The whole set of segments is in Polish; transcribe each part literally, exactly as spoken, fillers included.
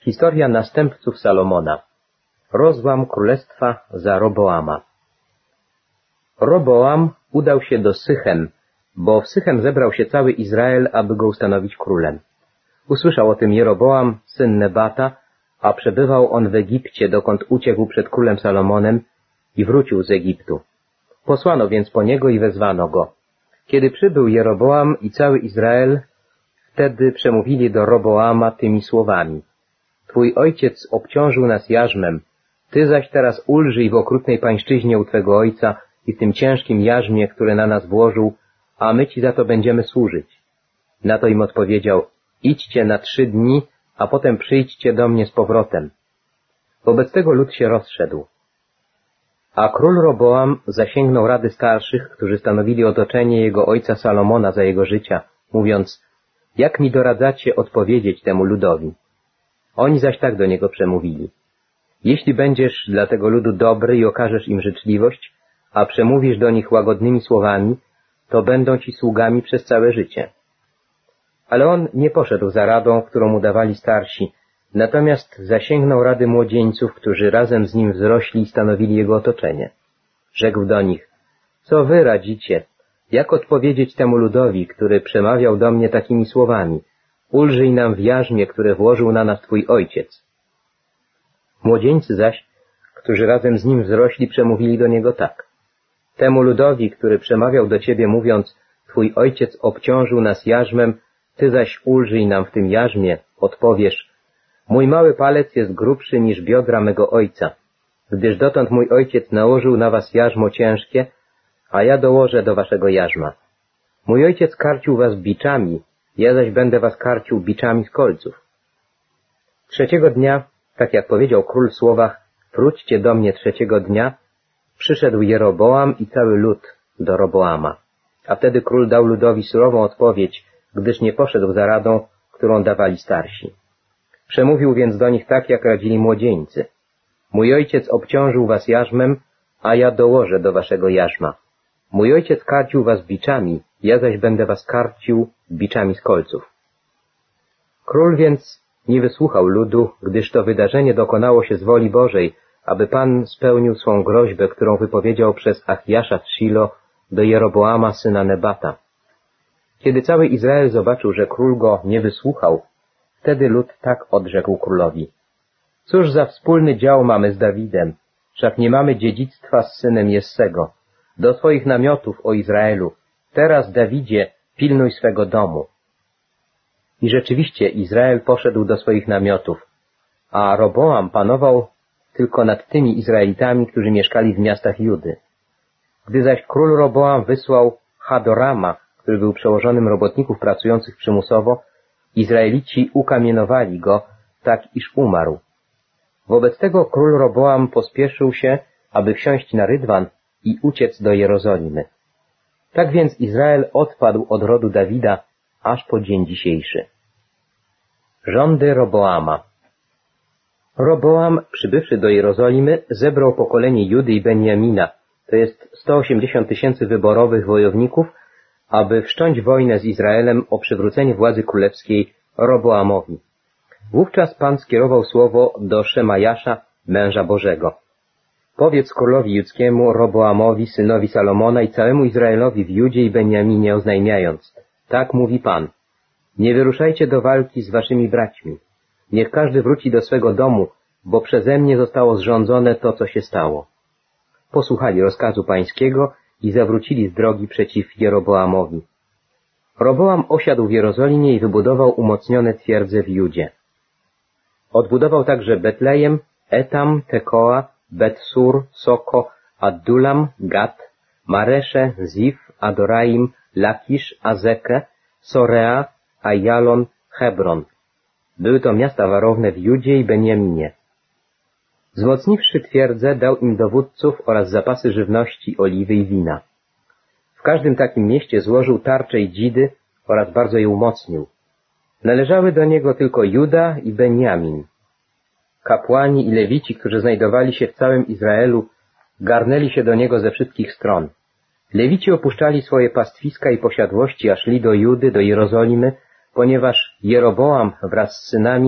Historia następców Salomona. Rozłam królestwa za Roboama. Roboam udał się do Sychem, bo w Sychem zebrał się cały Izrael, aby go ustanowić królem. Usłyszał o tym Jeroboam, syn Nebata, a przebywał on w Egipcie, dokąd uciekł przed królem Salomonem i wrócił z Egiptu. Posłano więc po niego i wezwano go. Kiedy przybył Jeroboam i cały Izrael, wtedy przemówili do Roboama tymi słowami. Twój ojciec obciążył nas jarzmem, ty zaś teraz ulżyj w okrutnej pańszczyźnie u twego ojca i w tym ciężkim jarzmie, które na nas włożył, a my ci za to będziemy służyć. Na to im odpowiedział, idźcie na trzy dni, a potem przyjdźcie do mnie z powrotem. Wobec tego lud się rozszedł. A król Roboam zasięgnął rady starszych, którzy stanowili otoczenie jego ojca Salomona za jego życia, mówiąc, jak mi doradzacie odpowiedzieć temu ludowi? Oni zaś tak do niego przemówili. Jeśli będziesz dla tego ludu dobry i okażesz im życzliwość, a przemówisz do nich łagodnymi słowami, to będą ci sługami przez całe życie. Ale on nie poszedł za radą, którą mu dawali starsi, natomiast zasięgnął rady młodzieńców, którzy razem z nim wzrośli i stanowili jego otoczenie. Rzekł do nich, co wy radzicie? Jak odpowiedzieć temu ludowi, który przemawiał do mnie takimi słowami? Ulżyj nam w jarzmie, które włożył na nas twój ojciec. Młodzieńcy zaś, którzy razem z nim wzrośli, przemówili do niego tak. Temu ludowi, który przemawiał do ciebie, mówiąc, twój ojciec obciążył nas jarzmem, ty zaś ulżyj nam w tym jarzmie, odpowiesz, mój mały palec jest grubszy niż biodra mego ojca, gdyż dotąd mój ojciec nałożył na was jarzmo ciężkie, a ja dołożę do waszego jarzma. Mój ojciec karcił was biczami, ja zaś będę was karcił biczami z kolców. Trzeciego dnia, tak jak powiedział król w słowach, wróćcie do mnie trzeciego dnia, przyszedł Jeroboam i cały lud do Roboama. A wtedy król dał ludowi surową odpowiedź, gdyż nie poszedł za radą, którą dawali starsi. Przemówił więc do nich tak, jak radzili młodzieńcy. Mój ojciec obciążył was jarzmem, a ja dołożę do waszego jarzma. Mój ojciec karcił was biczami, ja zaś będę was karcił biczami z kolców. Król więc nie wysłuchał ludu, gdyż to wydarzenie dokonało się z woli Bożej, aby Pan spełnił swą groźbę, którą wypowiedział przez Achiasza z Shilo do Jeroboama syna Nebata. Kiedy cały Izrael zobaczył, że król go nie wysłuchał, wtedy lud tak odrzekł królowi. Cóż za wspólny dział mamy z Dawidem, wszak nie mamy dziedzictwa z synem Jessego. Do swoich namiotów, o Izraelu, teraz, Dawidzie, pilnuj swego domu. I rzeczywiście Izrael poszedł do swoich namiotów, a Roboam panował tylko nad tymi Izraelitami, którzy mieszkali w miastach Judy. Gdy zaś król Roboam wysłał Hadorama, który był przełożonym robotników pracujących przymusowo, Izraelici ukamienowali go, tak iż umarł. Wobec tego król Roboam pospieszył się, aby wsiąść na rydwan i uciec do Jerozolimy. Tak więc Izrael odpadł od rodu Dawida aż po dzień dzisiejszy. Rządy Roboama. Roboam, przybywszy do Jerozolimy, zebrał pokolenie Judy i Benjamina, to jest sto osiemdziesiąt tysięcy wyborowych wojowników, aby wszcząć wojnę z Izraelem o przywrócenie władzy królewskiej Roboamowi. Wówczas Pan skierował słowo do Szemajasza, męża Bożego. Powiedz królowi judzkiemu Roboamowi, synowi Salomona i całemu Izraelowi w Judzie i Benjaminie oznajmiając, tak mówi Pan, nie wyruszajcie do walki z waszymi braćmi. Niech każdy wróci do swego domu, bo przeze mnie zostało zrządzone to, co się stało. Posłuchali rozkazu pańskiego i zawrócili z drogi przeciw Jeroboamowi. Roboam osiadł w Jerozolimie i wybudował umocnione twierdze w Judzie. Odbudował także Betlejem, Etam, Tekoa, Bet-Sur, Soko, Addulam, Gat, Maresze, Zif, Adoraim, Lakisz, Azekę, Sorea, Ajalon, Hebron. Były to miasta warowne w Judzie i Benjaminie. Wzmocniwszy twierdzę, dał im dowódców oraz zapasy żywności, oliwy i wina. W każdym takim mieście złożył tarcze i dzidy oraz bardzo je umocnił. Należały do niego tylko Juda i Benjamin. Kapłani i lewici, którzy znajdowali się w całym Izraelu, garnęli się do niego ze wszystkich stron. Lewici opuszczali swoje pastwiska i posiadłości, a szli do Judy, do Jerozolimy, ponieważ Jeroboam wraz z synami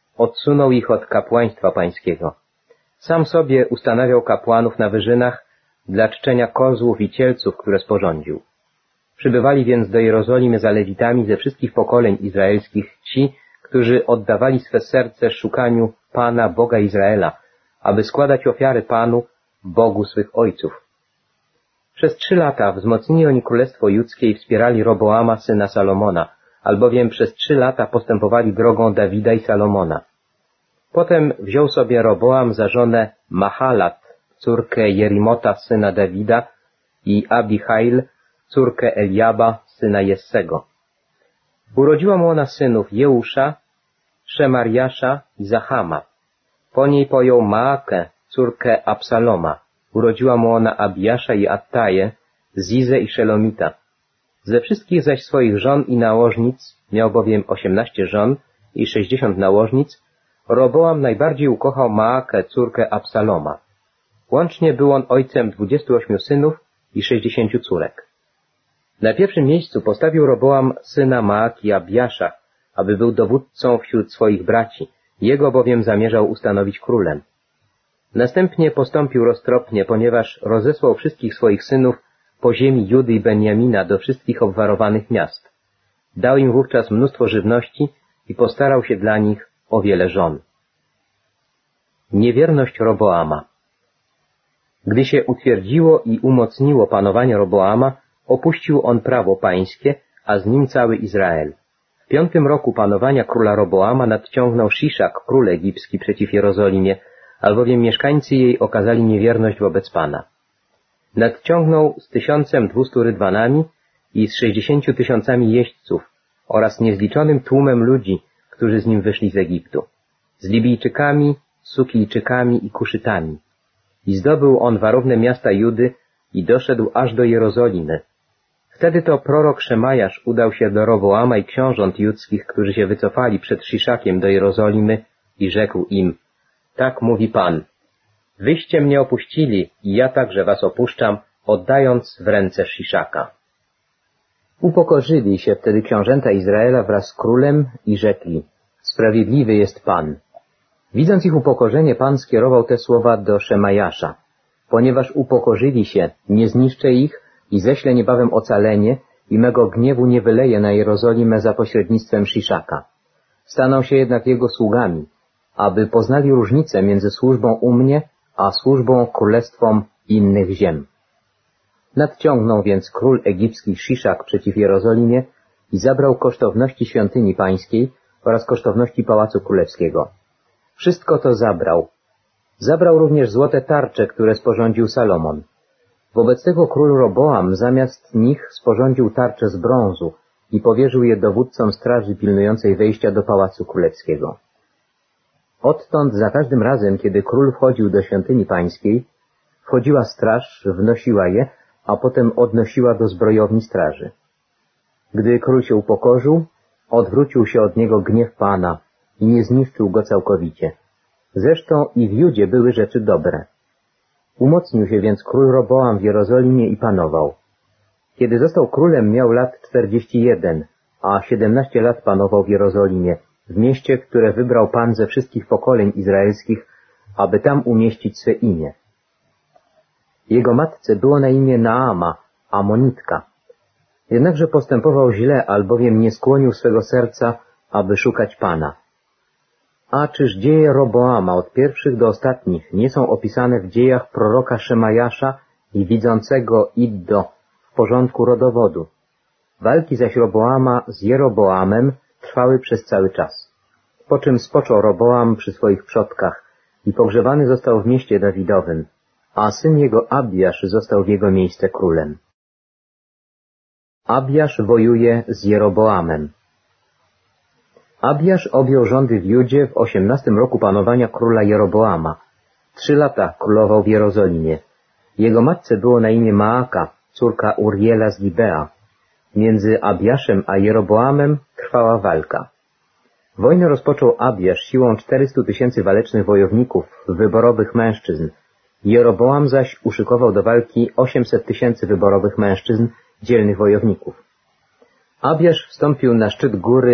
odsunął ich od kapłaństwa pańskiego. Sam sobie ustanawiał kapłanów na wyżynach dla czczenia kozłów i cielców, które sporządził. Przybywali więc do Jerozolimy za Lewitami ze wszystkich pokoleń izraelskich ci, którzy oddawali swe serce szukaniu Pana, Boga Izraela, aby składać ofiary Panu, Bogu swych ojców. Przez trzy lata wzmocnili oni królestwo judzkie i wspierali Roboama, syna Salomona, albowiem przez trzy lata postępowali drogą Dawida i Salomona. Potem wziął sobie Roboam za żonę Mahalat, córkę Jerimota, syna Dawida, i Abihail, córkę Eliaba, syna Jessego. Urodziła mu ona synów Jeusza, Szemariasza i Zachama. Po niej pojął Maakę, córkę Absaloma. Urodziła mu ona Abiasza i Attaję, Zizę i Szelomita. Ze wszystkich zaś swoich żon i nałożnic, miał bowiem osiemnaście żon i sześćdziesiąt nałożnic, Roboam najbardziej ukochał Maakę, córkę Absaloma. Łącznie był on ojcem dwudziestu ośmiu synów i sześćdziesięciu córek. Na pierwszym miejscu postawił Roboam syna Maaki Abiasza, aby był dowódcą wśród swoich braci, jego bowiem zamierzał ustanowić królem. Następnie postąpił roztropnie, ponieważ rozesłał wszystkich swoich synów po ziemi Judy i Benjamina do wszystkich obwarowanych miast. Dał im wówczas mnóstwo żywności i postarał się dla nich o wiele żon. Niewierność Roboama. Gdy się utwierdziło i umocniło panowanie Roboama, opuścił on prawo pańskie, a z nim cały Izrael. W piątym roku panowania króla Roboama nadciągnął Sziszak, król egipski, przeciw Jerozolimie, albowiem mieszkańcy jej okazali niewierność wobec Pana. Nadciągnął z tysiącem dwustu rydwanami i z sześćdziesięciu tysiącami jeźdźców oraz niezliczonym tłumem ludzi, którzy z nim wyszli z Egiptu, z Libijczykami, Sukijczykami i Kuszytami. I zdobył on warowne miasta Judy i doszedł aż do Jerozolimy. Wtedy to prorok Szemajasz udał się do Roboama i książąt judzkich, którzy się wycofali przed Sziszakiem do Jerozolimy i rzekł im: tak mówi Pan, wyście mnie opuścili i ja także was opuszczam, oddając w ręce Sziszaka. Upokorzyli się wtedy książęta Izraela wraz z królem i rzekli: sprawiedliwy jest Pan. Widząc ich upokorzenie, Pan skierował te słowa do Szemajasza: ponieważ upokorzyli się, nie zniszczę ich i ześlę niebawem ocalenie i mego gniewu nie wyleję na Jerozolimę za pośrednictwem Sziszaka. Staną się jednak jego sługami, aby poznali różnicę między służbą u mnie, a służbą królestwom innych ziem. Nadciągnął więc król egipski Sziszak przeciw Jerozolimie i zabrał kosztowności świątyni pańskiej oraz kosztowności pałacu królewskiego. Wszystko to zabrał. Zabrał również złote tarcze, które sporządził Salomon. Wobec tego król Roboam zamiast nich sporządził tarcze z brązu i powierzył je dowódcom straży pilnującej wejścia do pałacu królewskiego. Odtąd za każdym razem, kiedy król wchodził do świątyni pańskiej, wchodziła straż, wnosiła je, a potem odnosiła do zbrojowni straży. Gdy król się upokorzył, odwrócił się od niego gniew Pana i nie zniszczył go całkowicie. Zresztą i w Judzie były rzeczy dobre. Umocnił się więc król Roboam w Jerozolimie i panował. Kiedy został królem, miał lat czterdzieści jeden, a siedemnaście lat panował w Jerozolimie, w mieście, które wybrał Pan ze wszystkich pokoleń izraelskich, aby tam umieścić swe imię. Jego matce było na imię Naama, Amonitka. Jednakże postępował źle, albowiem nie skłonił swego serca, aby szukać Pana. A czyż dzieje Roboama od pierwszych do ostatnich nie są opisane w dziejach proroka Szemajasza i widzącego Iddo w porządku rodowodu? Walki zaś Roboama z Jeroboamem trwały przez cały czas. Po czym spoczął Roboam przy swoich przodkach i pogrzebany został w mieście Dawidowym, a syn jego Abiasz został w jego miejsce królem. Abiasz wojuje z Jeroboamem. Abiasz objął rządy w Judzie w osiemnastym roku panowania króla Jeroboama. Trzy lata królował w Jerozolimie. Jego matce było na imię Maaka, córka Uriela z Gibea. Między Abiaszem a Jeroboamem trwała walka. Wojnę rozpoczął Abiasz siłą czterystu tysięcy walecznych wojowników, wyborowych mężczyzn. Jeroboam zaś uszykował do walki osiemset tysięcy wyborowych mężczyzn, dzielnych wojowników. Abiasz wstąpił na szczyt góry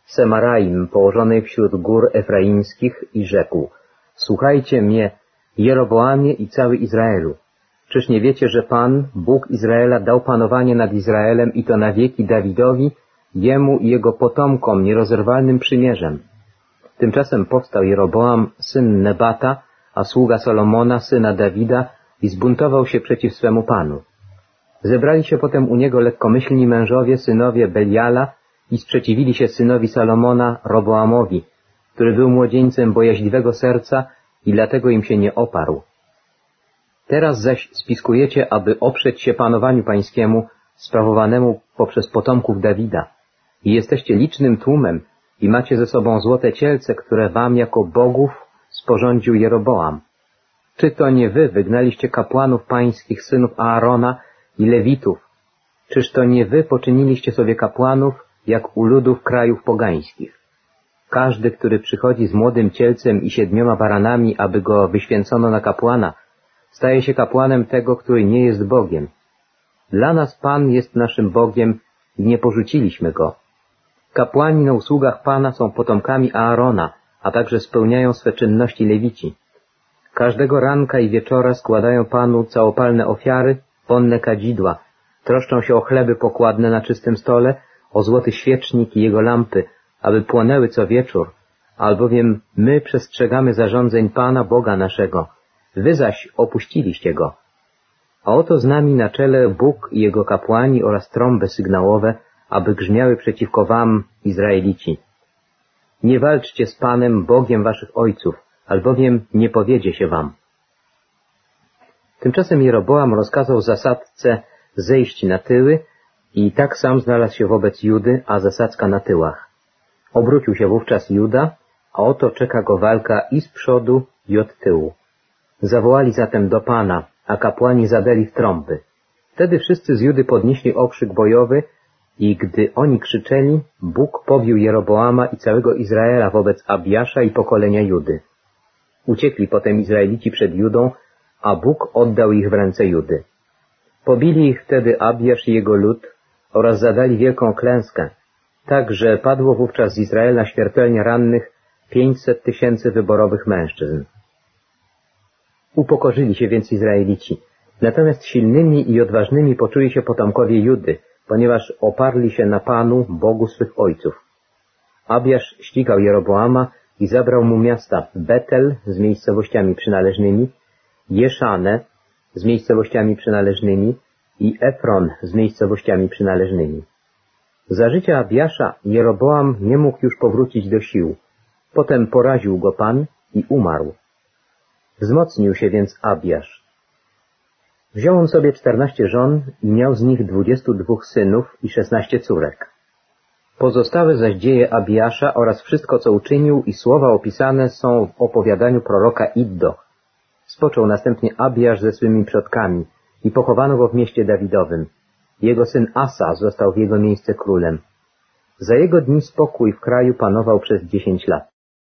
Semaraim, położonej wśród gór efraimskich, i rzekł: Słuchajcie mnie, Jeroboamie i cały Izraelu. Czyż nie wiecie, że Pan, Bóg Izraela, dał panowanie nad Izraelem i to na wieki Dawidowi, jemu i jego potomkom nierozerwalnym przymierzem? Tymczasem powstał Jeroboam, syn Nebata, a sługa Salomona, syna Dawida, i zbuntował się przeciw swemu Panu. Zebrali się potem u niego lekkomyślni mężowie, synowie Beliala, i sprzeciwili się synowi Salomona, Roboamowi, który był młodzieńcem bojaźliwego serca i dlatego im się nie oparł. Teraz zaś spiskujecie, aby oprzeć się panowaniu pańskiemu, sprawowanemu poprzez potomków Dawida. I jesteście licznym tłumem i macie ze sobą złote cielce, które wam jako bogów sporządził Jeroboam. Czy to nie wy wygnaliście kapłanów pańskich, synów Aarona i Lewitów? Czyż to nie wy poczyniliście sobie kapłanów, jak u ludów krajów pogańskich? Każdy, który przychodzi z młodym cielcem i siedmioma baranami, aby go wyświęcono na kapłana, staje się kapłanem tego, który nie jest Bogiem. Dla nas Pan jest naszym Bogiem i nie porzuciliśmy Go. Kapłani na usługach Pana są potomkami Aarona, a także spełniają swe czynności Lewici. Każdego ranka i wieczora składają Panu całopalne ofiary, wonne kadzidła, troszczą się o chleby pokładne na czystym stole, o złoty świecznik i jego lampy, aby płonęły co wieczór, albowiem my przestrzegamy zarządzeń Pana Boga naszego, wy zaś opuściliście Go. A oto z nami na czele Bóg i Jego kapłani oraz trąby sygnałowe, aby grzmiały przeciwko wam, Izraelici. Nie walczcie z Panem, Bogiem waszych ojców, albowiem nie powiedzie się wam. Tymczasem Jeroboam rozkazał zasadce zejść na tyły i tak sam znalazł się wobec Judy, a zasadzka na tyłach. Obrócił się wówczas Juda, a oto czeka go walka i z przodu, i od tyłu. Zawołali zatem do Pana, a kapłani zadali w trąby. Wtedy wszyscy z Judy podnieśli okrzyk bojowy i gdy oni krzyczeli, Bóg pobił Jeroboama i całego Izraela wobec Abiasza i pokolenia Judy. Uciekli potem Izraelici przed Judą, a Bóg oddał ich w ręce Judy. Pobili ich wtedy Abiasz i jego lud oraz zadali wielką klęskę, tak że padło wówczas z Izraela śmiertelnie rannych pięćset tysięcy wyborowych mężczyzn. Upokorzyli się więc Izraelici, natomiast silnymi i odważnymi poczuli się potomkowie Judy, ponieważ oparli się na Panu, Bogu swych ojców. Abiasz ścigał Jeroboama i zabrał mu miasta Betel z miejscowościami przynależnymi, Jeszanę z miejscowościami przynależnymi i Efron z miejscowościami przynależnymi. Za życia Abiasza Jeroboam nie mógł już powrócić do sił. Potem poraził go Pan i umarł. Wzmocnił się więc Abiasz. Wziął on sobie czternaście żon i miał z nich dwudziestu dwóch synów i szesnaście córek. Pozostałe zaś dzieje Abiasza oraz wszystko, co uczynił i słowa opisane są w opowiadaniu proroka Iddo. Spoczął następnie Abiasz ze swymi przodkami i pochowano go w mieście Dawidowym. Jego syn Asa został w jego miejsce królem. Za jego dni spokój w kraju panował przez dziesięć lat.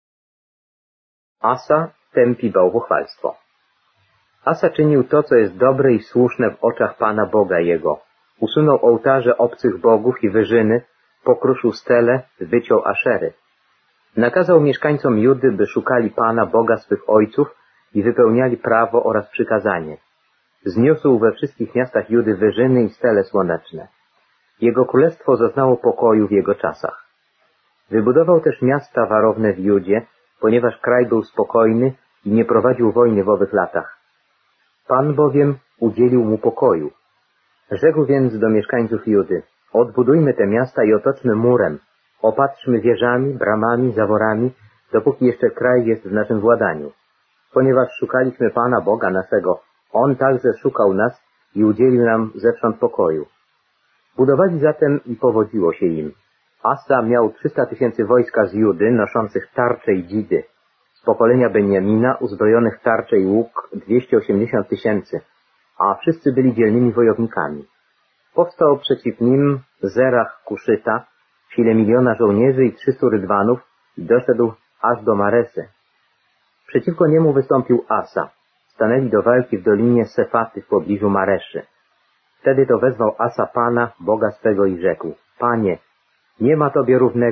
Asa tępi bałwochwalstwo. Asa czynił to, co jest dobre i słuszne w oczach Pana Boga jego. Usunął ołtarze obcych bogów i wyżyny, pokruszył stele, wyciął aszery. Nakazał mieszkańcom Judy, by szukali Pana Boga swych ojców i wypełniali prawo oraz przykazanie. Zniósł we wszystkich miastach Judy wyżyny i stele słoneczne. Jego królestwo zaznało pokoju w jego czasach. Wybudował też miasta warowne w Judzie, ponieważ kraj był spokojny i nie prowadził wojny w owych latach. Pan bowiem udzielił mu pokoju. Rzekł więc do mieszkańców Judy: odbudujmy te miasta i otoczmy murem, opatrzmy wieżami, bramami, zaworami, dopóki jeszcze kraj jest w naszym władaniu. Ponieważ szukaliśmy Pana Boga naszego, On także szukał nas i udzielił nam zewsząd pokoju. Budowali zatem i powodziło się im. Asa miał trzysta tysięcy wojska z Judy, noszących tarcze i dzidy. Z pokolenia Benjamina, uzbrojonych w tarcze i łuk, dwieście osiemdziesiąt tysięcy, a wszyscy byli dzielnymi wojownikami. Powstał przeciw nim Zerach Kuszyta, w sile miliona żołnierzy i trzystu rydwanów, i doszedł aż do Maresy. Przeciwko niemu wystąpił Asa. Stanęli do walki w dolinie Sefaty w pobliżu Mareszy. Wtedy to wezwał Asa Pana, Boga swego, i rzekł: Panie, nie ma Tobie równego,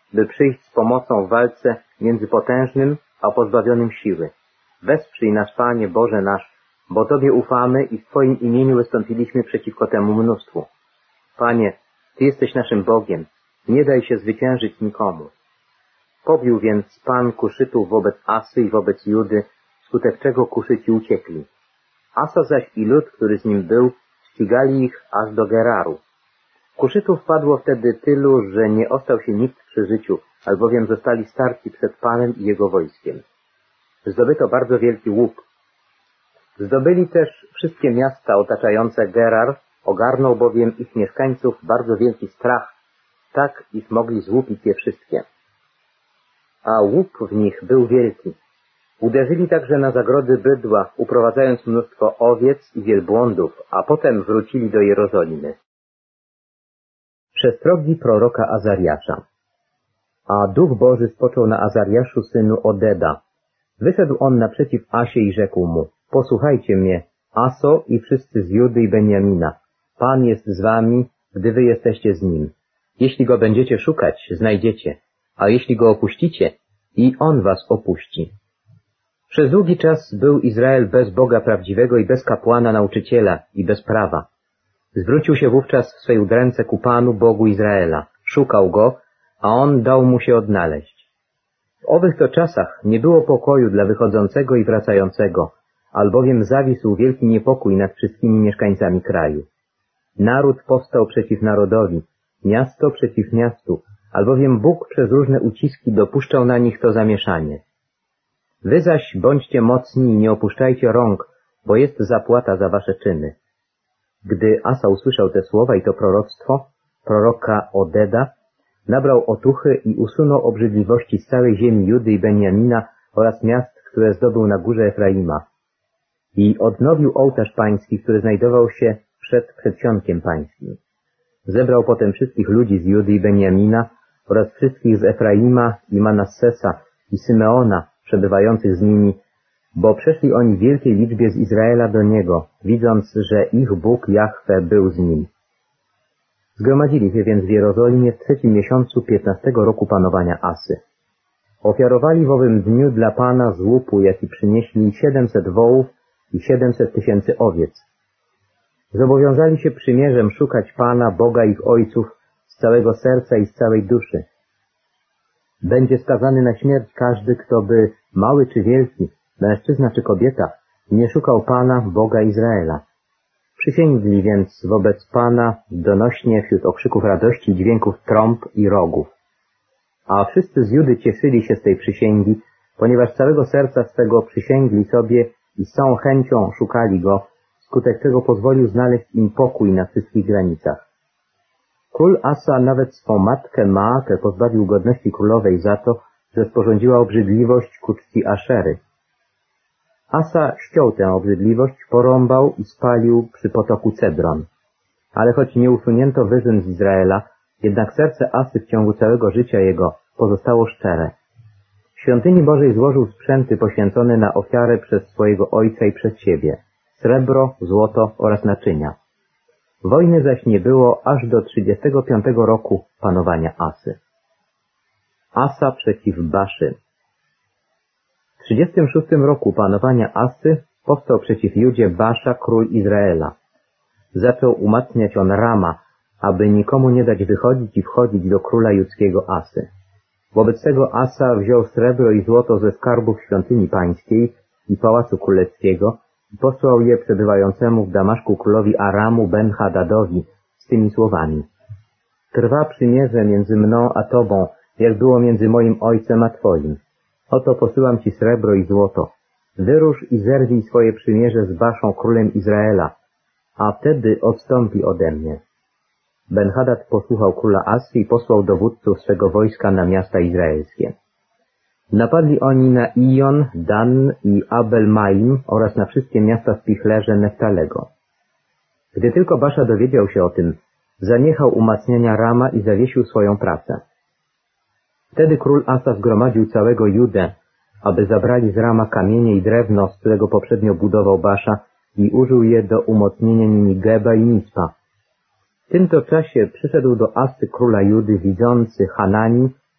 by przyjść z pomocą w walce między potężnym a pozbawionym siły. Wesprzyj nas, Panie Boże nasz, bo Tobie ufamy i w Twoim imieniu wystąpiliśmy przeciwko temu mnóstwu. Panie, Ty jesteś naszym Bogiem, nie daj się zwyciężyć nikomu. Pobił więc Pan Kuszytów wobec Asy i wobec Judy, wskutek czego Kuszyci uciekli. Asa zaś i lud, który z nim był, ścigali ich aż do Geraru. Kuszytów padło wtedy tylu, że nie ostał się nikt przy życiu, albowiem zostali starci przed Panem i Jego wojskiem. Zdobyto bardzo wielki łup. Zdobyli też wszystkie miasta otaczające Gerar, ogarnął bowiem ich mieszkańców bardzo wielki strach, tak iż mogli złupić je wszystkie. A łup w nich był wielki. Uderzyli także na zagrody bydła, uprowadzając mnóstwo owiec i wielbłądów, a potem wrócili do Jerozolimy. Przestrogi proroka Azariasza. A Duch Boży spoczął na Azariaszu synu Odeda. Wyszedł on naprzeciw Asie i rzekł mu: posłuchajcie mnie, Aso i wszyscy z Judy i Benjamina. Pan jest z wami, gdy wy jesteście z nim. Jeśli go będziecie szukać, znajdziecie, a jeśli go opuścicie, i on was opuści. Przez długi czas był Izrael bez Boga prawdziwego i bez kapłana nauczyciela i bez prawa. Zwrócił się wówczas w swej udręce ku Panu, Bogu Izraela. Szukał go, a on dał mu się odnaleźć. W owych to czasach nie było pokoju dla wychodzącego i wracającego, albowiem zawisł wielki niepokój nad wszystkimi mieszkańcami kraju. Naród powstał przeciw narodowi, miasto przeciw miastu, albowiem Bóg przez różne uciski dopuszczał na nich to zamieszanie. Wy zaś bądźcie mocni i nie opuszczajcie rąk, bo jest zapłata za wasze czyny. Gdy Asa usłyszał te słowa i to proroctwo, proroka Odeda, nabrał otuchy i usunął obrzydliwości z całej ziemi Judy i Benjamina oraz miast, które zdobył na górze Efraima. I odnowił ołtarz pański, który znajdował się przed przedsionkiem pańskim. Zebrał potem wszystkich ludzi z Judy i Benjamina oraz wszystkich z Efraima i Manassesa i Symeona przebywających z nimi, bo przeszli oni w wielkiej liczbie z Izraela do niego, widząc, że ich Bóg Jahwe był z nim. Zgromadzili się więc w Jerozolimie w trzecim miesiącu piętnastego roku panowania Asy. Ofiarowali w owym dniu dla Pana z łupu, jaki przynieśli siedemset wołów i siedemset tysięcy owiec. Zobowiązali się przymierzem szukać Pana, Boga ich ojców, z całego serca i z całej duszy. Będzie skazany na śmierć każdy, kto by, mały czy wielki, mężczyzna czy kobieta, nie szukał Pana, Boga Izraela. Przysięgli więc wobec Pana donośnie wśród okrzyków radości, dźwięków trąb i rogów. A wszyscy z Judy cieszyli się z tej przysięgi, ponieważ z całego serca swego przysięgli sobie i z całą chęcią szukali Go, wskutek czego pozwolił znaleźć im pokój na wszystkich granicach. Król Asa nawet swą matkę Maakę pozbawił godności królowej za to, że sporządziła obrzydliwość ku czci Aszery. Asa ściął tę obrzydliwość, porąbał i spalił przy potoku Cedron. Ale choć nie usunięto wyżyn z Izraela, jednak serce Asy w ciągu całego życia jego pozostało szczere. W świątyni Bożej złożył sprzęty poświęcone na ofiarę przez swojego ojca i przez siebie, srebro, złoto oraz naczynia. Wojny zaś nie było aż do trzydziestego piątego roku panowania Asy. Asa przeciw Baszy. W trzydziestym szóstym roku panowania Asy powstał przeciw Judzie Basza, król Izraela. Zaczął umacniać on Rama, aby nikomu nie dać wychodzić i wchodzić do króla judzkiego Asy. Wobec tego Asa wziął srebro i złoto ze skarbów świątyni pańskiej i pałacu królewskiego i posłał je przebywającemu w Damaszku królowi Aramu Ben-Hadadowi z tymi słowami: trwa przymierze między mną a tobą, jak było między moim ojcem a twoim. Oto posyłam ci srebro i złoto. Wyrusz i zerwij swoje przymierze z Baszą królem Izraela, a wtedy odstąpi ode mnie. Ben-Hadad posłuchał króla Asy i posłał dowódców swego wojska na miasta izraelskie. Napadli oni na Ijon, Dan i Abel-Maim oraz na wszystkie miasta w Pichlerze Neftalego. Gdy tylko Basza dowiedział się o tym, zaniechał umacniania Rama i zawiesił swoją pracę. Wtedy król Asa zgromadził całego Judę, aby zabrali z Rama kamienie i drewno, z którego poprzednio budował Basza, i użył je do umocnienia nimi Geba i Mispa. W tym to czasie przyszedł do Asy króla Judy widzący Hanani,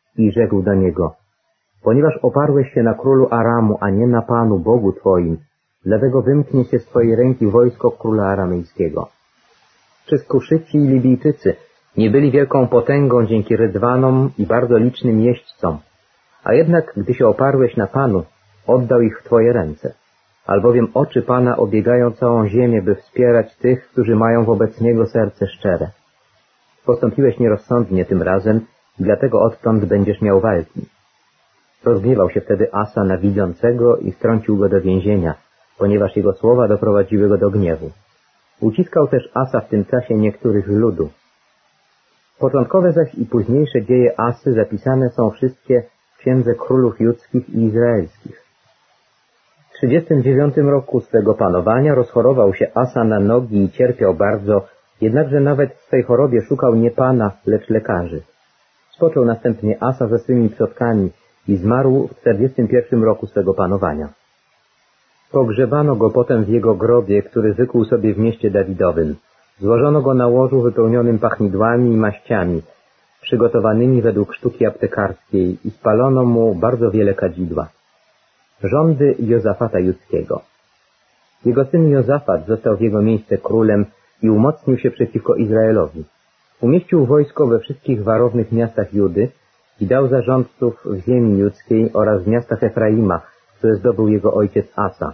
i rzekł do niego: ponieważ oparłeś się na królu Aramu, a nie na Panu, Bogu Twoim, dlatego wymknie się z Twojej ręki wojsko króla aramejskiego. Przez Kuszyci i Libijczycy nie byli wielką potęgą dzięki rydwanom i bardzo licznym jeźdźcom, a jednak, gdy się oparłeś na Panu, oddał ich w Twoje ręce. Albowiem oczy Pana obiegają całą ziemię, by wspierać tych, którzy mają wobec Niego serce szczere. Postąpiłeś nierozsądnie tym razem, dlatego odtąd będziesz miał walki. Rozgniewał się wtedy Asa na widzącego i wtrącił go do więzienia, ponieważ jego słowa doprowadziły go do gniewu. Uciskał też Asa w tym czasie niektórych z ludu. Początkowe zaś i późniejsze dzieje Asy zapisane są wszystkie w Księdze Królów Judzkich i Izraelskich. W trzydziestym dziewiątym roku swego panowania rozchorował się Asa na nogi i cierpiał bardzo, jednakże nawet w swej chorobie szukał nie Pana, lecz lekarzy. Spoczął następnie Asa ze swymi przodkami i zmarł w czterdziestym pierwszym roku swego panowania. Pogrzebano go potem w jego grobie, który wykuł sobie w mieście Dawidowym. Złożono go na łożu wypełnionym pachnidłami i maściami, przygotowanymi według sztuki aptekarskiej, i spalono mu bardzo wiele kadzidła. Rządy Jozafata Judzkiego. Jego syn Jozafat został w jego miejsce królem i umocnił się przeciwko Izraelowi. Umieścił wojsko we wszystkich warownych miastach Judy i dał zarządców w ziemi judzkiej oraz w miastach Efraima, które zdobył jego ojciec Asa.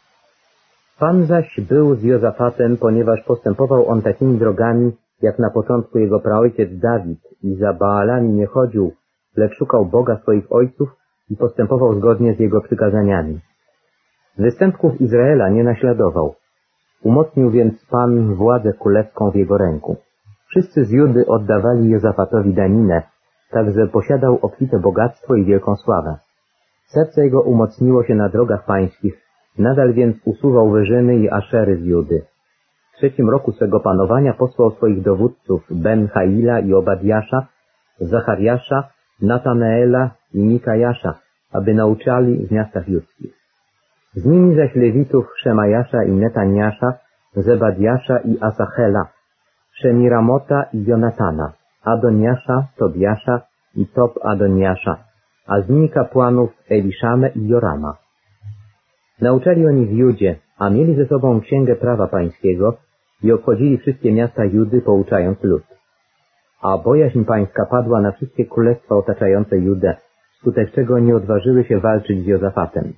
Pan zaś był z Jozafatem, ponieważ postępował on takimi drogami, jak na początku jego praojciec Dawid, i za Baalami nie chodził, lecz szukał Boga swoich ojców i postępował zgodnie z jego przykazaniami. Występków Izraela nie naśladował. Umocnił więc Pan władzę królewską w jego ręku. Wszyscy z Judy oddawali Jozafatowi daninę, tak że posiadał obfite bogactwo i wielką sławę. Serce jego umocniło się na drogach pańskich, nadal więc usuwał wyżyny i aszery z Judy. W trzecim roku swego panowania posłał swoich dowódców Ben-Haila i Obadiasza, Zachariasza, Nataneela i Mikajasza, aby nauczali w miastach judzkich. Z nimi zaś Lewitów Szemajasza i Netaniasza, Zebadiasza i Asachela, Szemiramota i Jonatana, Adoniasza, Tobiasza i Top Adoniasza, a z nimi kapłanów Eliszamę i Jorama. Nauczali oni w Judzie, a mieli ze sobą księgę prawa pańskiego i obchodzili wszystkie miasta Judy, pouczając lud. A bojaźń pańska padła na wszystkie królestwa otaczające Judę, wskutek czego nie odważyły się walczyć z Jozafatem.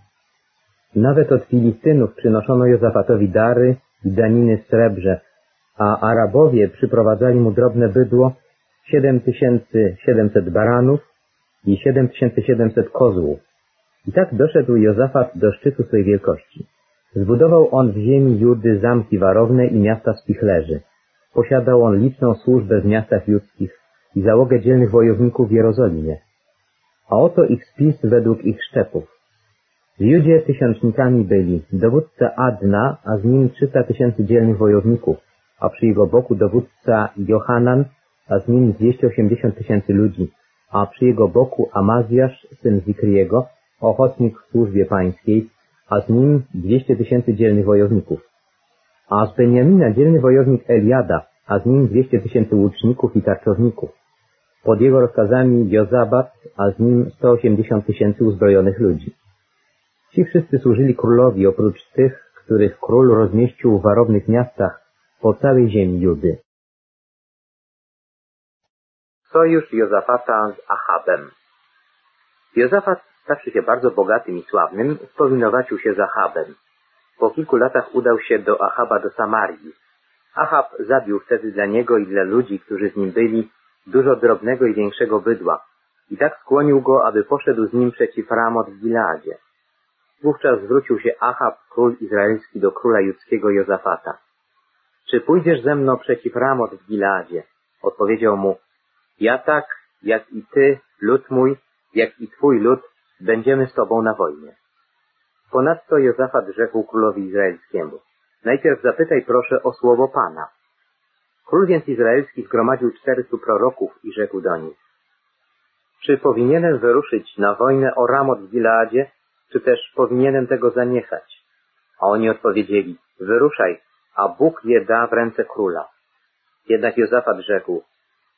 Nawet od Filistynów przynoszono Jozafatowi dary i daniny w srebrze, a Arabowie przyprowadzali mu drobne bydło, siedem tysięcy siedemset baranów i siedem tysięcy siedemset kozłów. I tak doszedł Jozafat do szczytu swej wielkości. Zbudował on w ziemi Judy zamki warowne i miasta spichlerzy. Posiadał on liczną służbę w miastach judzkich i załogę dzielnych wojowników w Jerozolimie. A oto ich spis według ich szczepów. W Judzie tysiącznikami byli dowódca Adna, a z nim trzysta tysięcy dzielnych wojowników, a przy jego boku dowódca Johanan, a z nim dwieście osiemdziesiąt tysięcy ludzi, a przy jego boku Amazjasz, syn Zikriego, ochotnik w służbie pańskiej, a z nim dwieście tysięcy dzielnych wojowników. A z Beniamina dzielny wojownik Eliada, a z nim dwieście tysięcy łuczników i tarczowników. Pod jego rozkazami Jozabat, a z nim sto osiemdziesiąt tysięcy uzbrojonych ludzi. Ci wszyscy służyli królowi, oprócz tych, których król rozmieścił w warownych miastach po całej ziemi Judy. Sojusz Jozafata z Achabem. Jozafat, stawszy się bardzo bogatym i sławnym, spowinowacił się z Achabem. Po kilku latach udał się do Achaba do Samarii. Achab zabił wtedy dla niego i dla ludzi, którzy z nim byli, dużo drobnego i większego bydła i tak skłonił go, aby poszedł z nim przeciw Ramot w Gileadzie. Wówczas zwrócił się Achab, król izraelski, do króla judzkiego Jozafata. Czy pójdziesz ze mną przeciw Ramot w Gileadzie? Odpowiedział mu, ja tak, jak i ty, lud mój, jak i twój lud, będziemy z tobą na wojnie. Ponadto Jozafat rzekł królowi izraelskiemu, najpierw zapytaj proszę o słowo Pana. Król więc izraelski zgromadził czterystu proroków i rzekł do nich, czy powinienem wyruszyć na wojnę o Ramot w Gileadzie, czy też powinienem tego zaniechać? A oni odpowiedzieli, wyruszaj, a Bóg je da w ręce króla. Jednak Jozafat rzekł,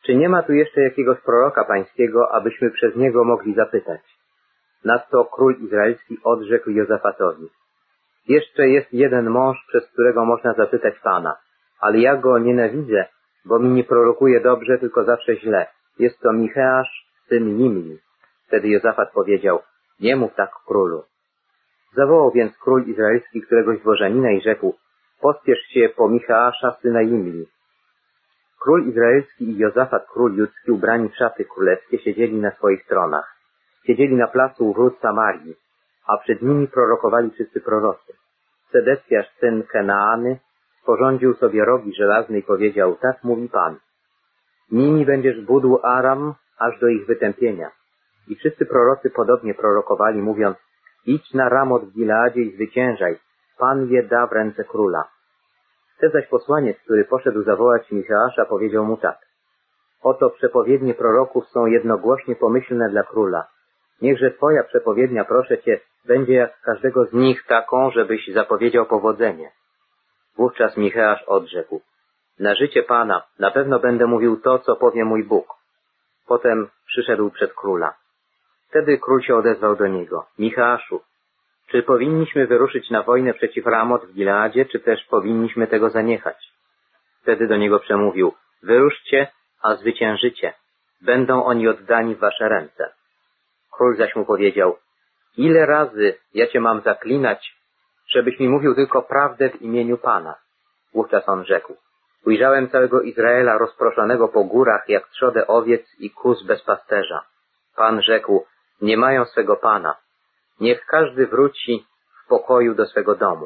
czy nie ma tu jeszcze jakiegoś proroka pańskiego, abyśmy przez niego mogli zapytać? Nadto król izraelski odrzekł Jozafatowi: jeszcze jest jeden mąż, przez którego można zapytać Pana, ale ja go nienawidzę, bo mi nie prorokuje dobrze, tylko zawsze źle. Jest to Micheasz, syn Nimli. Wtedy Jozafat powiedział: nie mów tak królu. Zawołał więc król izraelski któregoś dworzanina i rzekł: pospiesz się po Micheasza, syna Nimli. Król izraelski i Jozafat, król judzki, ubrani w szaty królewskie, siedzieli na swoich tronach. Siedzieli na placu u wrót Samarii, a przed nimi prorokowali wszyscy prorocy. Sedecjasz, syn Kenaany, sporządził sobie rogi żelazne i powiedział: tak mówi Pan, nimi będziesz budł Aram aż do ich wytępienia. I wszyscy prorocy podobnie prorokowali, mówiąc: idź na Ramot w Gileadzie i zwyciężaj, Pan je da w ręce króla. Wtedy zaś posłaniec, który poszedł zawołać Micheasza, powiedział mu tak: oto przepowiednie proroków są jednogłośnie pomyślne dla króla. Niechże twoja przepowiednia, proszę cię, będzie jak każdego z nich taką, żebyś zapowiedział powodzenie. Wówczas Micheasz odrzekł: na życie Pana, na pewno będę mówił to, co powie mój Bóg. Potem przyszedł przed króla. Wtedy król się odezwał do niego: Micheaszu, czy powinniśmy wyruszyć na wojnę przeciw Ramot w Gileadzie, czy też powinniśmy tego zaniechać? Wtedy do niego przemówił: wyruszcie, a zwyciężycie. Będą oni oddani w wasze ręce. Król zaś mu powiedział: ile razy ja cię mam zaklinać, żebyś mi mówił tylko prawdę w imieniu Pana? Wówczas on rzekł: ujrzałem całego Izraela rozproszonego po górach, jak trzodę owiec i kóz bez pasterza. Pan rzekł: nie mają swego Pana. Niech każdy wróci w pokoju do swego domu.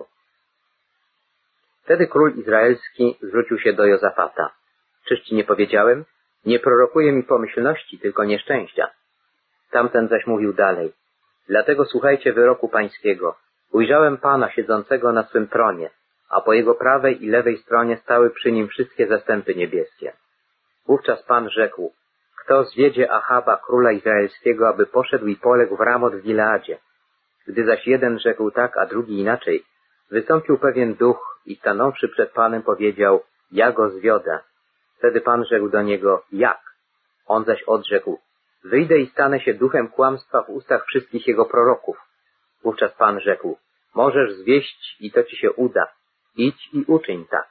Wtedy król izraelski zwrócił się do Jozafata: czyż ci nie powiedziałem? Nie prorokuje mi pomyślności, tylko nieszczęścia. Tamten zaś mówił dalej: dlatego słuchajcie wyroku pańskiego. Ujrzałem Pana siedzącego na swym tronie, a po jego prawej i lewej stronie stały przy nim wszystkie zastępy niebieskie. Wówczas Pan rzekł: kto zwiedzie Achaba, króla izraelskiego, aby poszedł i poległ w Ramot w Gileadzie? Gdy zaś jeden rzekł tak, a drugi inaczej, wystąpił pewien duch i stanąwszy przed Panem powiedział: ja go zwiodę. Wtedy Pan rzekł do niego: jak? On zaś odrzekł: wyjdę i stanę się duchem kłamstwa w ustach wszystkich jego proroków. Wówczas Pan rzekł: możesz zwieść i to ci się uda. Idź i uczyń tak.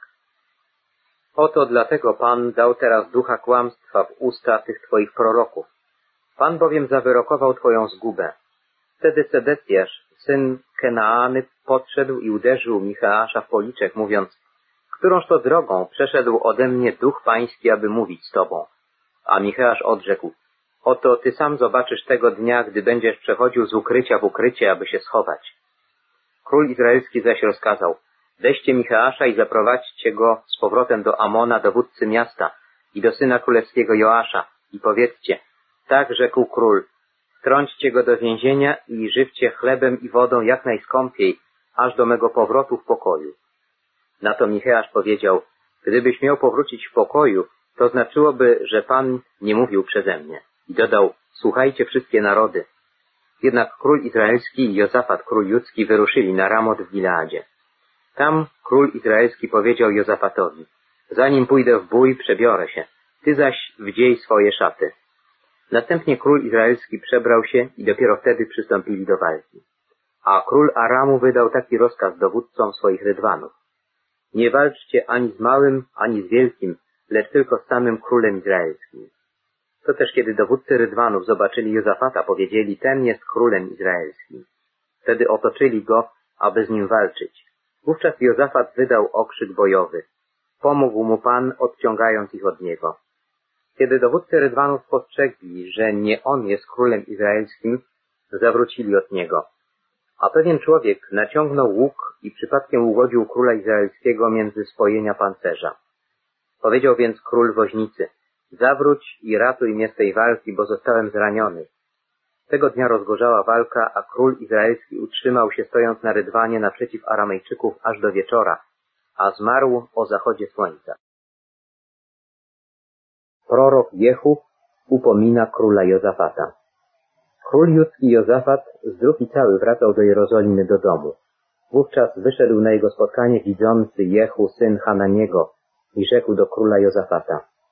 Oto dlatego Pan dał teraz ducha kłamstwa w usta tych twoich proroków. Pan bowiem zawyrokował twoją zgubę. Wtedy Sedecjasz, syn Kenaany, podszedł i uderzył Micheasza w policzek, mówiąc: którąż to drogą przeszedł ode mnie duch pański, aby mówić z tobą? A Micheasz odrzekł: oto ty sam zobaczysz tego dnia, gdy będziesz przechodził z ukrycia w ukrycie, aby się schować. Król izraelski zaś rozkazał: weźcie Micheasza i zaprowadźcie go z powrotem do Amona, dowódcy miasta, i do syna królewskiego Joasza, i powiedzcie: tak rzekł król, wtrąćcie go do więzienia i żywcie chlebem i wodą jak najskąpiej, aż do mego powrotu w pokoju. Na to Micheasz powiedział: gdybyś miał powrócić w pokoju, to znaczyłoby, że Pan nie mówił przeze mnie. I dodał: słuchajcie wszystkie narody. Jednak król izraelski i Jozafat, król judzki, wyruszyli na Ramot w Gileadzie. Tam król izraelski powiedział Jozafatowi: zanim pójdę w bój, przebiorę się, ty zaś wdziej swoje szaty. Następnie król izraelski przebrał się i dopiero wtedy przystąpili do walki. A król Aramu wydał taki rozkaz dowódcom swoich rydwanów: nie walczcie ani z małym, ani z wielkim, lecz tylko z samym królem izraelskim. To też kiedy dowódcy rydwanów zobaczyli Jozafata, powiedzieli: ten jest królem izraelskim. Wtedy otoczyli go, aby z nim walczyć. Wówczas Jozafat wydał okrzyk bojowy. Pomógł mu Pan, odciągając ich od niego. Kiedy dowódcy rydwanów spostrzegli, że nie on jest królem izraelskim, zawrócili od niego. A pewien człowiek naciągnął łuk i przypadkiem ugodził króla izraelskiego między spojenia pancerza. Powiedział więc król woźnicy: zawróć i ratuj mnie z tej walki, bo zostałem zraniony. Tego dnia rozgorzała walka, a król izraelski utrzymał się stojąc na rydwanie naprzeciw Aramejczyków aż do wieczora, a zmarł o zachodzie słońca. Prorok Jehu upomina króla Jozafata. Król judzki Jozafat zdrów i cały wracał do Jerozolimy do domu. Wówczas wyszedł na jego spotkanie widzący Jehu, syn Hananiego, i rzekł do króla Jozafata: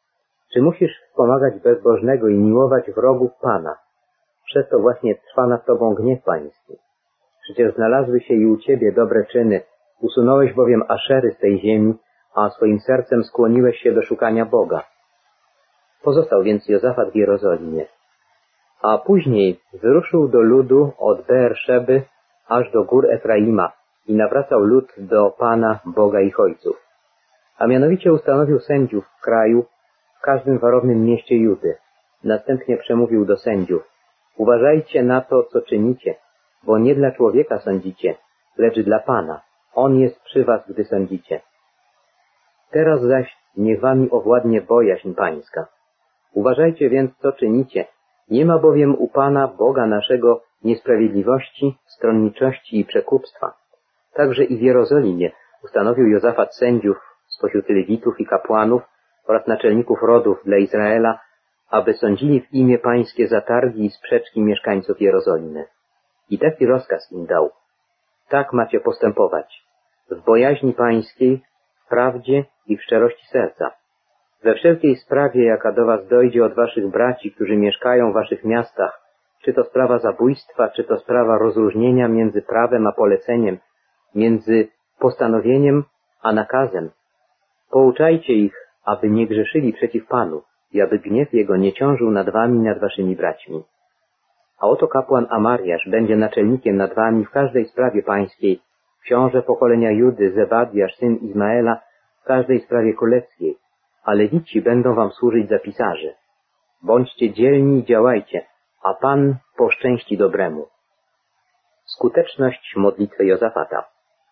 Czy musisz wspomagać bezbożnego i miłować wrogów Pana? Przez to właśnie trwa nad tobą gniew pański. Przecież znalazły się i u ciebie dobre czyny, usunąłeś bowiem Aszery z tej ziemi, a swoim sercem skłoniłeś się do szukania Boga. Pozostał więc Jozafat w Jerozolimie. A później wyruszył do ludu od Beerszeby aż do gór Efraima i nawracał lud do Pana, Boga ich ojców. A mianowicie ustanowił sędziów w kraju, w każdym warownym mieście Judy. Następnie przemówił do sędziów: uważajcie na to, co czynicie, bo nie dla człowieka sądzicie, lecz dla Pana. On jest przy was, gdy sądzicie. Teraz zaś niech wami owładnie bojaźń pańska. Uważajcie więc, co czynicie. Nie ma bowiem u Pana, Boga naszego, niesprawiedliwości, stronniczości i przekupstwa. Także i w Jerozolimie ustanowił Jozafat sędziów spośród Lewitów i kapłanów oraz naczelników rodów dla Izraela, aby sądzili w imię pańskie zatargi i sprzeczki mieszkańców Jerozolimy. I taki rozkaz im dał: tak macie postępować, w bojaźni pańskiej, w prawdzie i w szczerości serca. We wszelkiej sprawie, jaka do was dojdzie od waszych braci, którzy mieszkają w waszych miastach, czy to sprawa zabójstwa, czy to sprawa rozróżnienia między prawem a poleceniem, między postanowieniem a nakazem, pouczajcie ich, aby nie grzeszyli przeciw Panu i aby gniew Jego nie ciążył nad wami i nad waszymi braćmi. A oto kapłan Amariasz będzie naczelnikiem nad wami w każdej sprawie pańskiej, książę pokolenia Judy, Zebadiasz, syn Izmaela, w każdej sprawie królewskiej, a Lewici będą wam służyć za pisarzy. Bądźcie dzielni i działajcie, a Pan poszczęści dobremu. Skuteczność modlitwy Jozafata.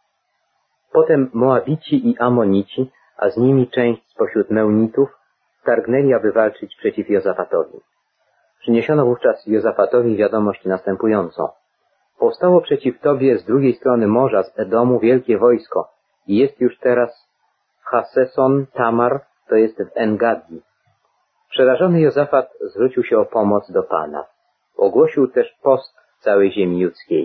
Potem Moabici i Amonici, a z nimi część spośród Meunitów, targnęli, aby walczyć przeciw Jozafatowi. Przyniesiono wówczas Jozafatowi wiadomość następującą: powstało przeciw tobie z drugiej strony morza, z Edomu, wielkie wojsko i jest już teraz w Haseson Tamar, to jest w En-Gadi. Przerażony Jozafat zwrócił się o pomoc do Pana. Ogłosił też post w całej ziemi judzkiej.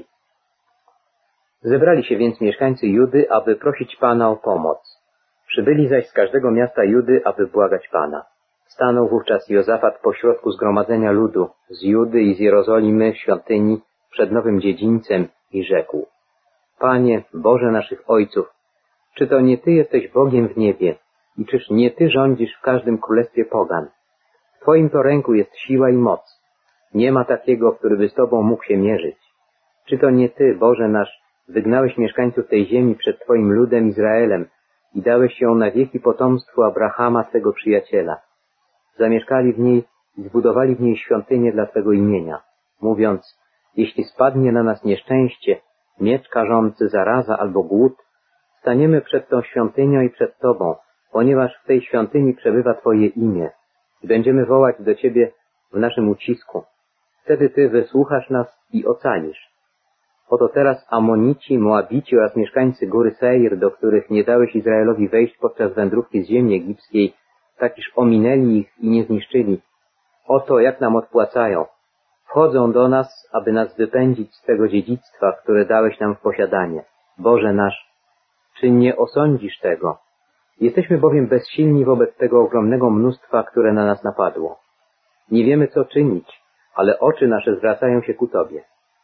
Zebrali się więc mieszkańcy Judy, aby prosić Pana o pomoc. Przybyli zaś z każdego miasta Judy, aby błagać Pana. Stanął wówczas Jozafat pośrodku zgromadzenia ludu z Judy i z Jerozolimy, świątyni, przed nowym dziedzińcem i rzekł: Panie, Boże naszych ojców, czy to nie Ty jesteś Bogiem w niebie i czyż nie Ty rządzisz w każdym królestwie pogan? W Twoim to ręku jest siła i moc. Nie ma takiego, który by z Tobą mógł się mierzyć. Czy to nie Ty, Boże nasz, wygnałeś mieszkańców tej ziemi przed Twoim ludem Izraelem i dałeś ją na wieki potomstwu Abrahama, Twego przyjaciela? Zamieszkali w niej i zbudowali w niej świątynię dla Twego imienia, mówiąc: jeśli spadnie na nas nieszczęście, miecz karzący, zaraza albo głód, staniemy przed tą świątynią i przed Tobą, ponieważ w tej świątyni przebywa Twoje imię i będziemy wołać do Ciebie w naszym ucisku. Wtedy Ty wysłuchasz nas i ocalisz. Oto teraz Amonici, Moabici oraz mieszkańcy góry Seir, do których nie dałeś Izraelowi wejść podczas wędrówki z ziemi egipskiej, tak iż ominęli ich i nie zniszczyli. Oto jak nam odpłacają. Wchodzą do nas, aby nas wypędzić z tego dziedzictwa, które dałeś nam w posiadanie. Boże nasz, czy nie osądzisz tego? Jesteśmy bowiem bezsilni wobec tego ogromnego mnóstwa, które na nas napadło. Nie wiemy, co czynić, ale oczy nasze zwracają się ku Tobie.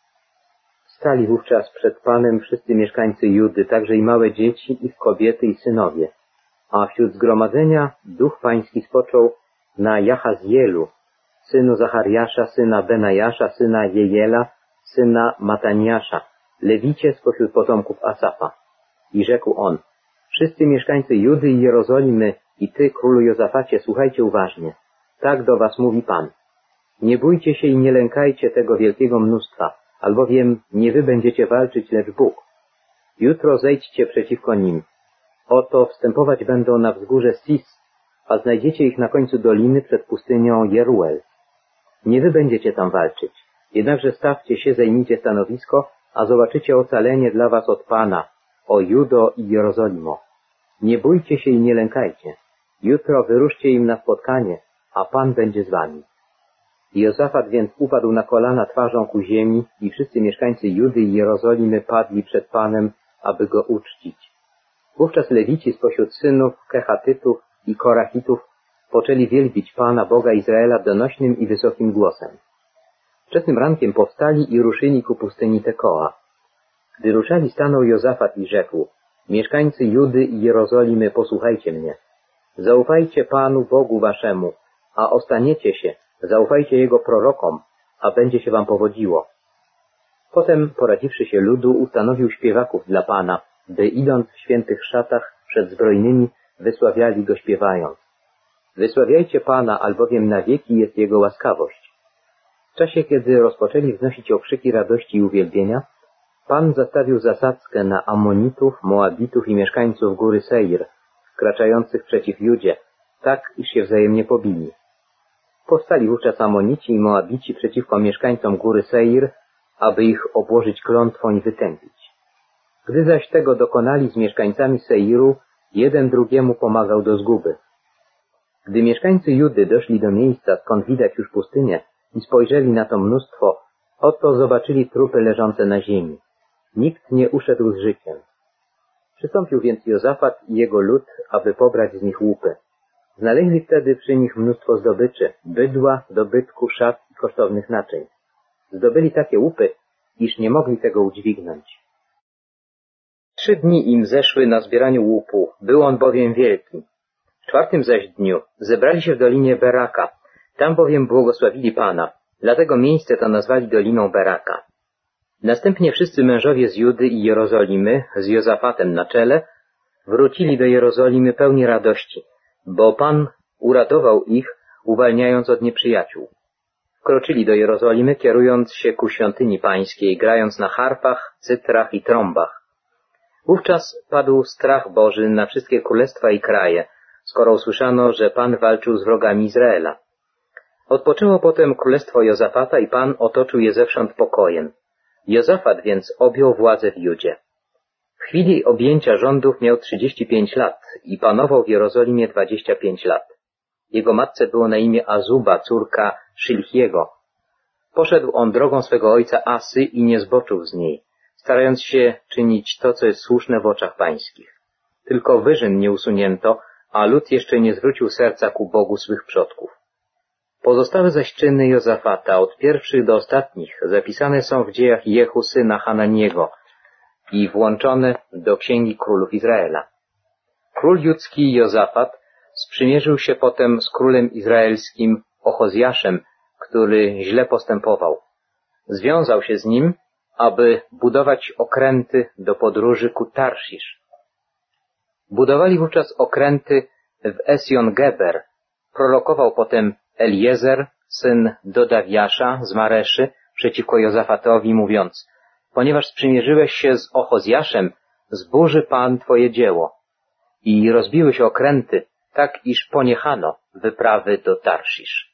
Stali wówczas przed Panem wszyscy mieszkańcy Judy, także i małe dzieci, i kobiety, i synowie. A wśród zgromadzenia duch pański spoczął na Jahazielu, synu Zachariasza, syna Benajasza, syna Jejela, syna Mataniasza, lewicie spośród potomków Asafa. I rzekł on: wszyscy mieszkańcy Judy i Jerozolimy i Ty, królu Jozafacie, słuchajcie uważnie. Tak do was mówi Pan. Nie bójcie się i nie lękajcie tego wielkiego mnóstwa, albowiem nie wy będziecie walczyć, lecz Bóg. Jutro zejdźcie przeciwko nim. Oto wstępować będą na wzgórze Sis, a znajdziecie ich na końcu doliny przed pustynią Jeruel. Nie wy będziecie tam walczyć, jednakże stawcie się, zajmijcie stanowisko, a zobaczycie ocalenie dla was od Pana, o Judo i Jerozolimo. Nie bójcie się i nie lękajcie. Jutro wyruszcie im na spotkanie, a Pan będzie z wami. Jozafat więc upadł na kolana twarzą ku ziemi i wszyscy mieszkańcy Judy i Jerozolimy padli przed Panem, aby go uczcić. Wówczas Lewici spośród synów Kehatytów i Korachitów poczęli wielbić Pana Boga Izraela donośnym i wysokim głosem. Wczesnym rankiem powstali i ruszyli ku pustyni Tekoa. Gdy ruszali, stanął Jozafat i rzekł: mieszkańcy Judy i Jerozolimy, posłuchajcie mnie. Zaufajcie Panu Bogu waszemu, a ostaniecie się, zaufajcie Jego prorokom, a będzie się wam powodziło. Potem, poradziwszy się ludu, ustanowił śpiewaków dla Pana, by idąc w świętych szatach przed zbrojnymi, wysławiali Go śpiewając: wysławiajcie Pana, albowiem na wieki jest Jego łaskawość. W czasie, kiedy rozpoczęli wznosić okrzyki radości i uwielbienia, Pan zastawił zasadzkę na Amonitów, Moabitów i mieszkańców góry Seir, wkraczających przeciw Judzie, tak iż się wzajemnie pobili. Powstali wówczas Amonici i Moabici przeciwko mieszkańcom góry Seir, aby ich obłożyć klątwą i wytępić. Gdy zaś tego dokonali z mieszkańcami Seiru, jeden drugiemu pomagał do zguby. Gdy mieszkańcy Judy doszli do miejsca, skąd widać już pustynię, i spojrzeli na to mnóstwo, oto zobaczyli trupy leżące na ziemi. Nikt nie uszedł z życiem. Przystąpił więc Jozafat i jego lud, aby pobrać z nich łupy. Znaleźli wtedy przy nich mnóstwo zdobyczy, bydła, dobytku, szat i kosztownych naczyń. Zdobyli takie łupy, iż nie mogli tego udźwignąć. Trzy dni im zeszły na zbieraniu łupu, był on bowiem wielki. W czwartym zaś dniu zebrali się w dolinie Beraka, tam bowiem błogosławili Pana, dlatego miejsce to nazwali Doliną Beraka. Następnie wszyscy mężowie z Judy i Jerozolimy, z Jozafatem na czele, wrócili do Jerozolimy pełni radości, bo Pan uratował ich, uwalniając od nieprzyjaciół. Wkroczyli do Jerozolimy, kierując się ku świątyni pańskiej, grając na harfach, cytrach i trąbach. Wówczas padł strach Boży na wszystkie królestwa i kraje, skoro usłyszano, że Pan walczył z wrogami Izraela. Odpoczęło potem królestwo Jozafata i Pan otoczył je zewsząd pokojem. Jozafat więc objął władzę w Judzie. W chwili objęcia rządów miał trzydzieści pięć lat i panował w Jerozolimie dwadzieścia pięć lat. Jego matce było na imię Azuba, córka Szilchiego. Poszedł on drogą swego ojca Asy i nie zboczył z niej, starając się czynić to, co jest słuszne w oczach pańskich. Tylko wyżyn nie usunięto, a lud jeszcze nie zwrócił serca ku Bogu swych przodków. Pozostałe zaś czyny Jozafata, od pierwszych do ostatnich, zapisane są w dziejach Jehu syna Hananiego i włączone do Księgi Królów Izraela. Król judzki Jozafat sprzymierzył się potem z królem izraelskim Ochozjaszem, który źle postępował. Związał się z nim, aby budować okręty do podróży ku Tarszisz. Budowali wówczas okręty w Esjon-Geber. Prorokował potem Eliezer, syn Dodawiasza z Mareszy, przeciwko Jozafatowi, mówiąc: ponieważ sprzymierzyłeś się z Ochozjaszem, zburzy Pan twoje dzieło. I rozbiły się okręty, tak iż poniechano wyprawy do Tarszisz.